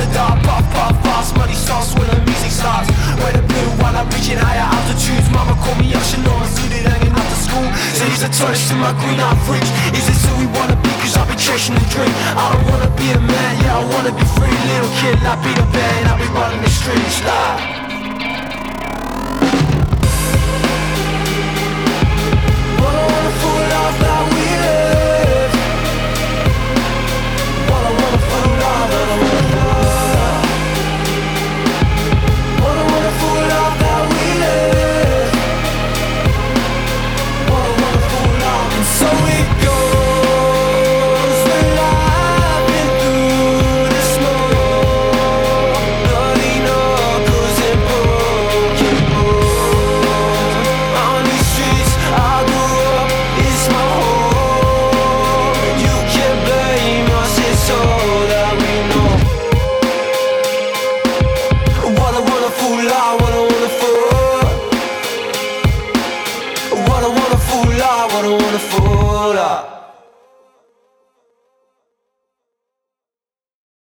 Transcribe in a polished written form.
the dark, puff, puff, fast. Money sauce when the music starts. Wear the blue while I'm reaching higher altitudes. Mama called me up, she know I'm suited, hanging after school. Said he's a tourist in my green art fridge. Is this who we wanna be? Cause I've been chasing the dream. I don't wanna be a man, yeah, I wanna be free. Little kid, I'll be the band, I'll be running the streets like